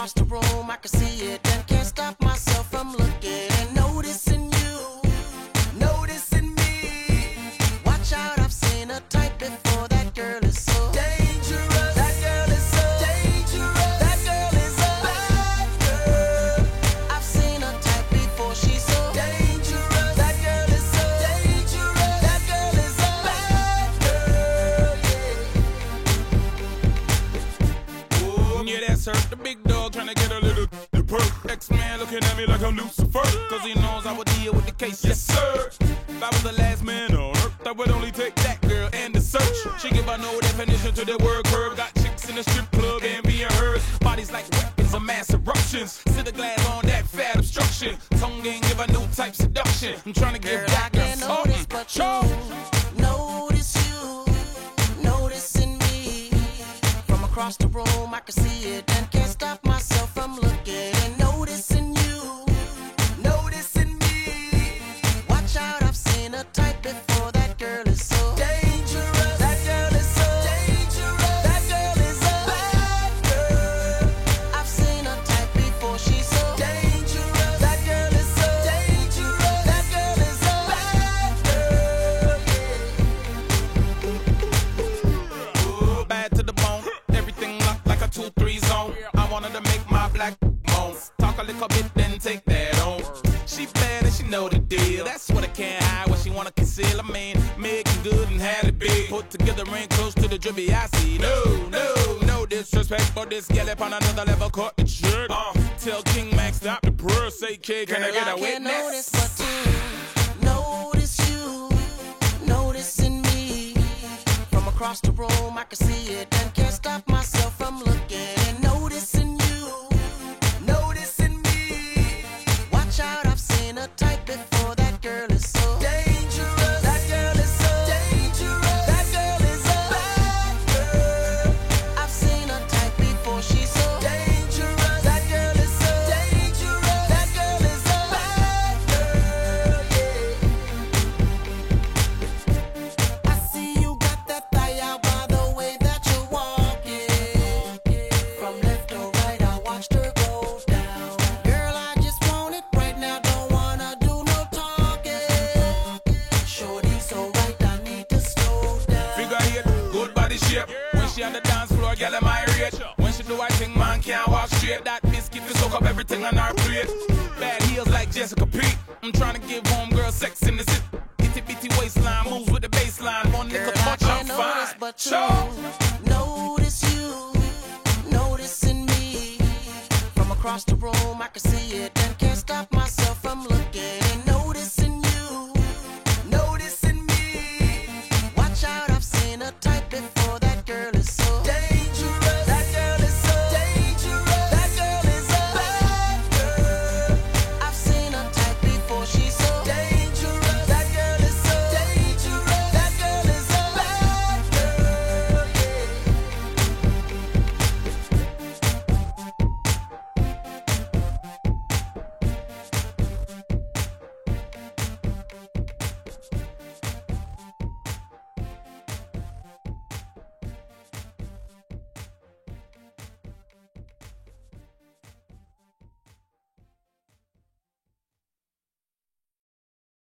across the room, I can see it and can't stop myself from looking and noticing you, noticing me. Watch out, I've seen a type before. That girl is so dangerous. That girl is so dangerous. That girl is a bad girl. I've seen a type before. She's so dangerous. That girl is so dangerous. That girl is a bad girl. Oh, yeah, that's her. The big dog trying to get a little perk. X-Man looking at me like I'm Lucifer, cause he knows I would deal with the case. Yes, sir. If I was the last man on earth, I would only take that girl and the search. She give her no definition to the word curve. Got chicks in the strip club and being hers. Bodies like weapons of mass eruptions. Sit the glass on that fat obstruction. Tongue ain't give her new type seduction. I'm trying to give that girl something. But notice you, noticing me. From across the room, I can see it and can't stop myself from looking and noticing you, noticing me. Watch out, I've seen a type before. That girl is so dangerous. That girl is so dangerous. That girl is a bad girl. I've seen a type before. She's so dangerous. That girl is so dangerous. That girl is a bad girl. Oh, bad to the bone. Everything locked like a 2-3 zone. I wanted to make my black moan. Talk a little bit, then take that on. She bad and she know the deal. That's what I can't hide, what she wanna conceal. I mean, making good and had it big. Put together ain't close to the drippy I see. No disrespect, but this gal up on another level caught the jerk. Tell King Max stop the prayer. Say, kid, can I get a witness? Notice but to notice you, noticing me. From across the room, I can see it and can't stop myself from looking and noticing you, noticing me. Watch out, I've seen a type before. That girl is so dangerous. That girl is so dangerous. That girl is a bad girl. I've seen a type before. She's so dangerous. That girl is so dangerous. That girl is a bad girl. I see you got that thigh out by the way that you're walking. From left to right, I watched her go down. Girl, I just want it right now. Don't wanna do no talking. Shorty so right, I need to slow down. Figure eight, good body shape. When she on the dance floor, girl, am I rate. When she do her thing, man can't walk straight. That biscuit to soak up everything on her plate. Bad heels like Jessica Pete. I'm trying to give homegirl sex in the sit. Itty bitty waistline, moves with the baseline. One nickel Girl, I punch, I'm can't notice fine. but to notice you, noticing me. From across the room, I can see it